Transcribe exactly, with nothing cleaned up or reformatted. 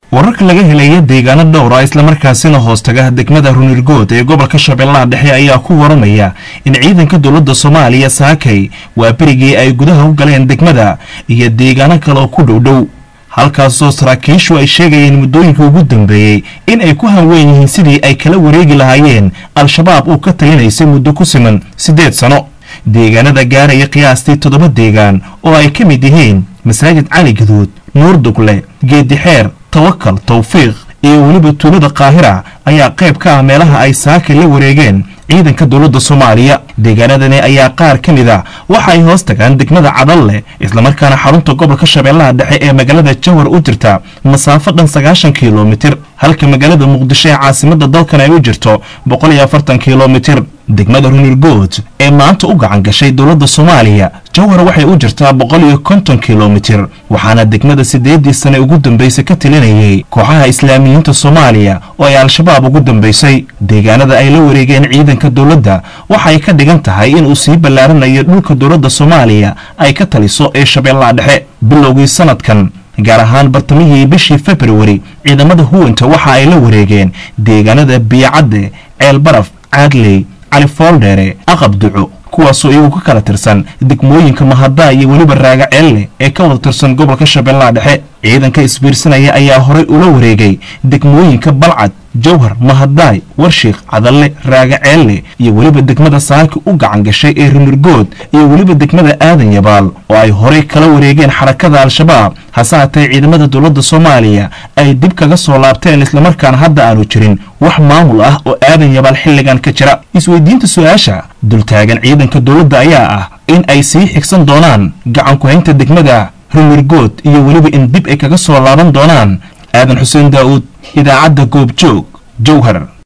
wararka laga helaya deegaano dhowr ah isla markaasina hoostaga degmada Runirgood ee gobolka Shabeellaha Dhexe ayaa ku waramaya in ciidanka dowladda Soomaaliya saakay waa berigii ay gudaha u galeen degmada iyo deegaano kale oo ku dhow halkaasoo saraakiishu ay sheegayeen muddooyinka ugu dambeeyay in ay ku hanweyn yihiin sidii ay kala wareegi lahaayeen al-shabaab oo ka talinaysay muddo ku siman sideed sano deegaanada gaaraya qiyaastii toddoba deegaan oo ay ka mid yihiin masaajid Cali Gaduud Nuur Dugle Geedi Xeer Tawakkal Tawfiiq iyo waliba tuulada Qaahira ayaa qayb ka ah meelaha ay saaka la wareegeen ciidanka dowladda Soomaaliya deegaanadani ayaa qaar ka mid ah waxa ay hoos tagaan degmada Cadalle isla markaana xarunta gobolka Shabeellaha Dhexe ee magaalada Jawhar u jirta masaafo dhan sagaashan kiiloomitir halka magaalada Muqdisho ee caasimadda dalkan ay u jirto boqol iyo afartan kiiloomitir degmada Runirgood ee maanta u gacan gashay dowladda Soomaaliya Jawhar waxay u jirtaa boqol iyo konton kiiloomitir waxaana degmada sideedii sano ugu dambeysay ka talinayay kooxaha Islaamiyiinta Soomaaliya oo ay al-shabaab ugu dambeysay deegaanada ay la wareegeen ciidanka dowladda waxay ka dhigan tahay in uu sii ballaaranayo dhulka dowladda Soomaaliya ay ka taliso ee Shabeellaha Dhexe bilowgii sanadkan gaar ahaan bartamihii bishii February ciidamada huwanta waxa ay la wareegeen deegaanada Biyacadde Ceel Baraf Caadley Cali Fooldheere Aqabduco kuwaasoo iyagu ka kala tirsan degmooyinka Mahada iyo waliba Raagaceelle ee ka wada tirsan gobolka Shabeellaha Dhexe ciidanka isbiirsanaya ayaa horay ula wareegay degmooyinka Balcad Jawhar Mahadaay Warshiiq Cadalle Raagaceelle iyo waliba degmada Saaki u gacan gashay ee Runirgood iyo waliba degmada Aadan Yabaal oo ay horay kala wareegeen xarakada al-shabaab hasaatay ciidamada dowladda Soomaaliya ay dib kaga soo laabteen isla markaana hadda aanu jirin wax maamul ah oo Aadan Yabaal xilligan ka jira isweydiinta su'aasha dul taagan ciidanka dowladda ayaa ah in ay sii xigsan doonaan gacan ku haynta degmada Runirgood iyo waliba in dib ay kaga soo laaban doonaan Aadan Xuseen Daawud idaacadda Goobjoog Jawhar.